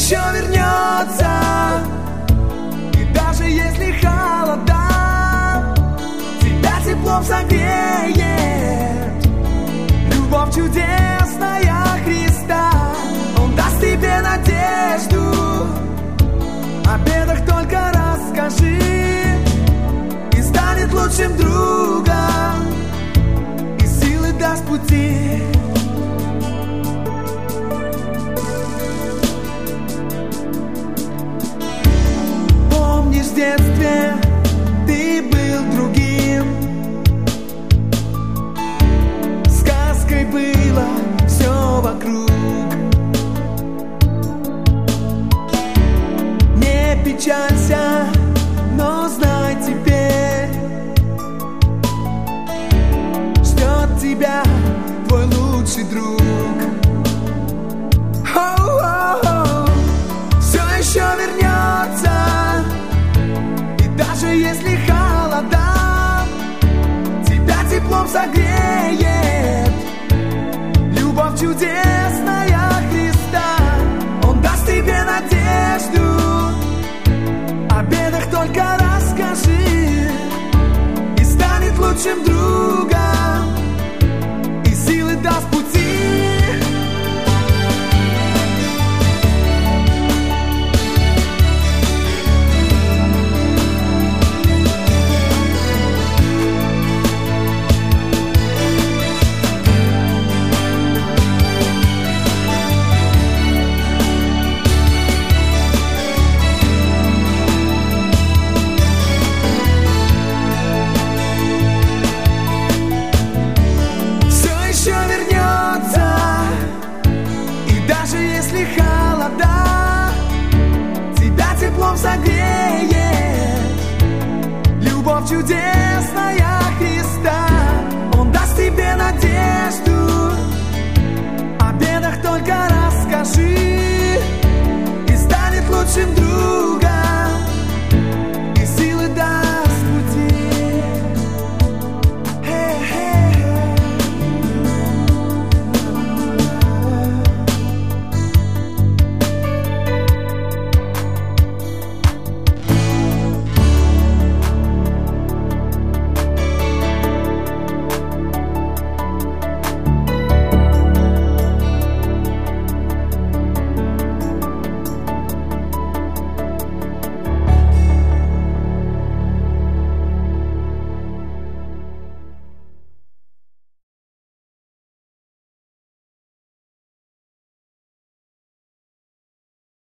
еще вернется. И даже если холода, тебя теплом согреет. Любовь чудесная Христа, Он даст тебе надежду. О бедах только расскажи, и станет лучшим другом, и силы даст пути. Помнишь, в детстве ты был другим, сказкой было все вокруг. Не печалься, но знай теперь, ждет тебя твой лучший друг. Все еще вернется, и даже если холода, тебя теплом согреет. Любовь чудесная Христа, Он даст тебе надежду. О бедах только расскажи, и станет лучшим другом, и силы даст пути. Тебя теплом согреет. Любовь чудесная